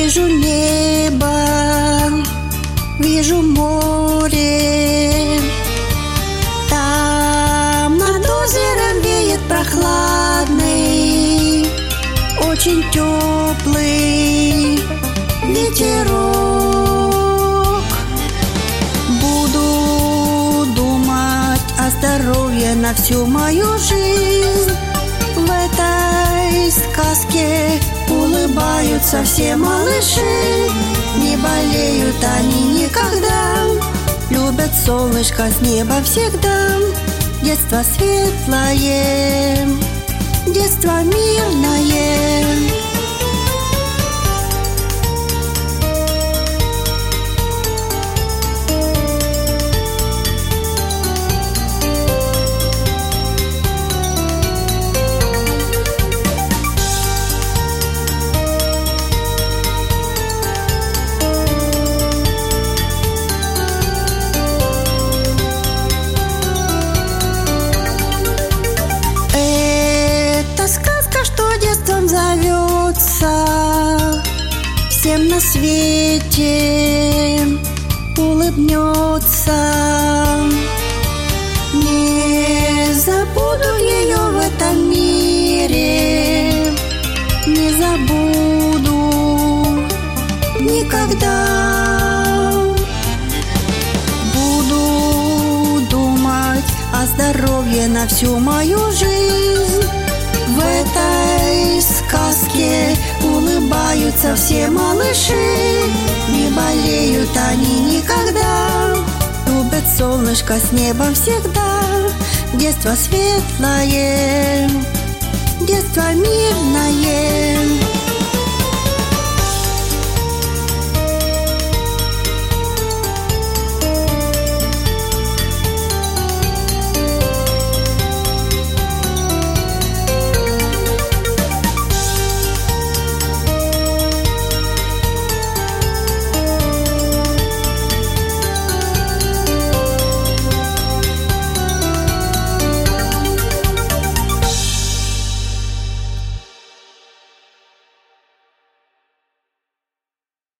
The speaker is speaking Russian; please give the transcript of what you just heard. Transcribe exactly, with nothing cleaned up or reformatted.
Вижу небо, вижу море, там над озером веет прохладный, очень теплый ветерок. Буду думать о здоровье на всю мою жизнь. В этой сказке улыбаются все малыши, не болеют они никогда, любят солнышко с неба всегда. Детство светлое, детство мирное. Зовется всем на свете, улыбнется. Не забуду ее в этом мире, не забуду никогда. Буду думать о здоровье на всю мою жизнь. В этой сказке улыбаются все малыши, не болеют они никогда, любят солнышко с неба всегда. Детство светлое, детство мирное.